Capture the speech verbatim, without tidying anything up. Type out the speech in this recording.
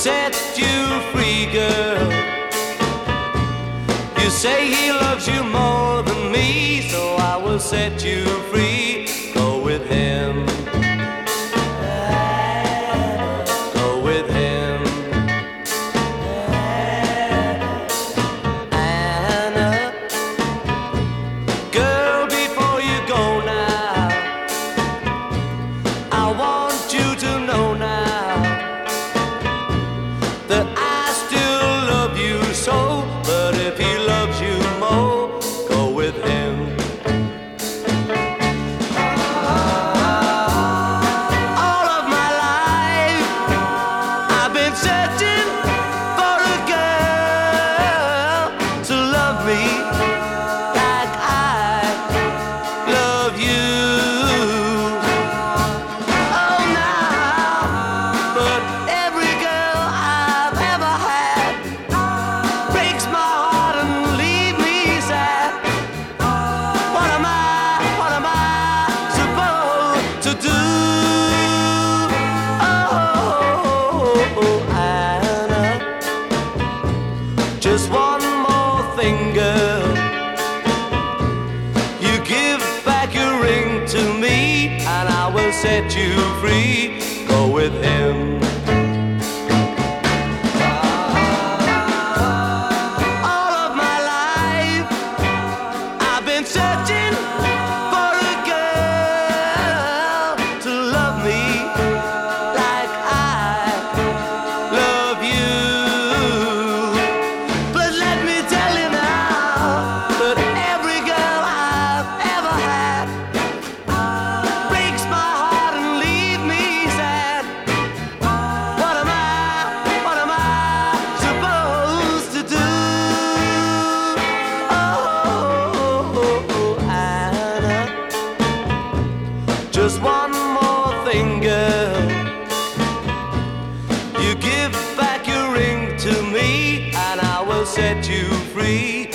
set you free, girl. You say he loves you more than me, so I will set you free. Go with him. Go with him. Anna, girl, before you go now, I want you to know now that I still love you so. But if he loves you more, go with him. All of my life I've been searching for a girl to love me like I love you. Oh, now, but every girl I've ever had breaks my heart and leave me sad. What am I, what am I supposed to do? Oh, Anna, just one more thing, girl. You give back your ring to me, and I will set you free. Go with him. All of my life I've been searching for a girl to love me like I love you. But let me tell you now that every girl I've ever had breaks my heart and leave me sad. What am I, what am I supposed to do? Oh, Anna, just one more thing, girl. You give back your ring to me, and I will set you free.